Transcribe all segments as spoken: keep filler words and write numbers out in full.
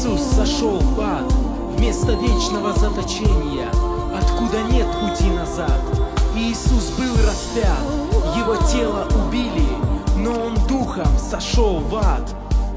Иисус сошел в ад вместо вечного заточения, откуда нет пути назад. Иисус был распят, его тело убили, но он духом сошел в ад.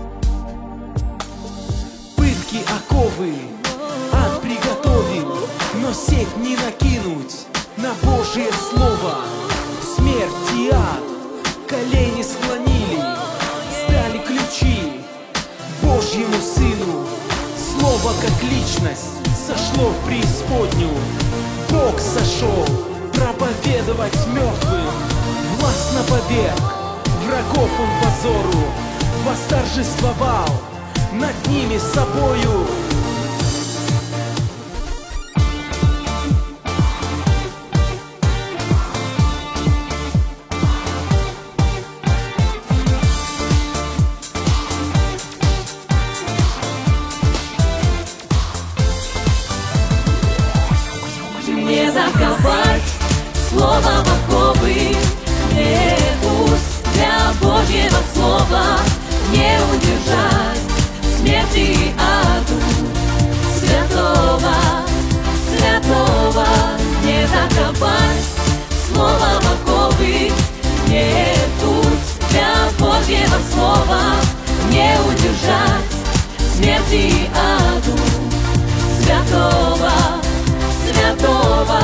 Пытки, оковы ад приготовил, но сеть не накинуть на Божье слово. Смерть и ад колени склонили, сдали ключи Божьему Сыну. Слово как личность сошло в преисподнюю. Бог сошел проповедовать мертвым, властно поверг врагов он позору, восторжествовал над ними собою. Не заковать слово в оковы, не пусть для Божьего слова не удержать смерти и аду. Святого, святого не заковать слово в оковы, не пусть для Божьего слова не удержать смерти и аду. Святого, святого.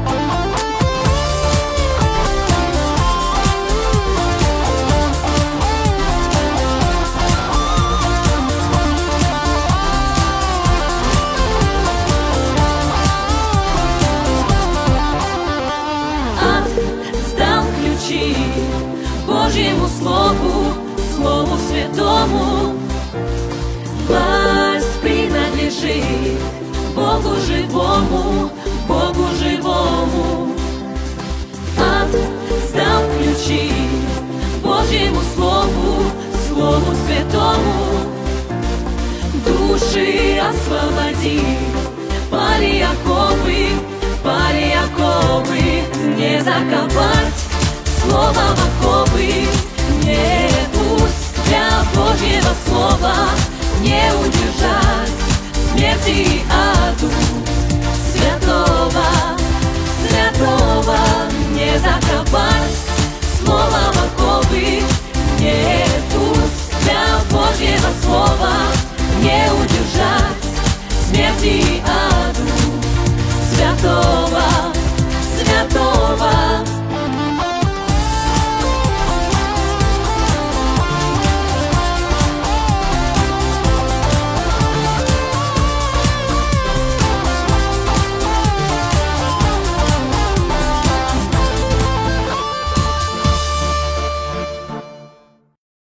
Ад сдал ключи Божьему Слову, Слову Святому. Власть принадлежит Богу живому, Богу живому. Ад сдал ключи Божьему Слову, Слову Святому. Души освободи, пали оковы, пали оковы. Не заковать слово в оковы, не пусть для Божьего слова не удержать смерти и аду. Святого, святого не заковать слово в оковы, не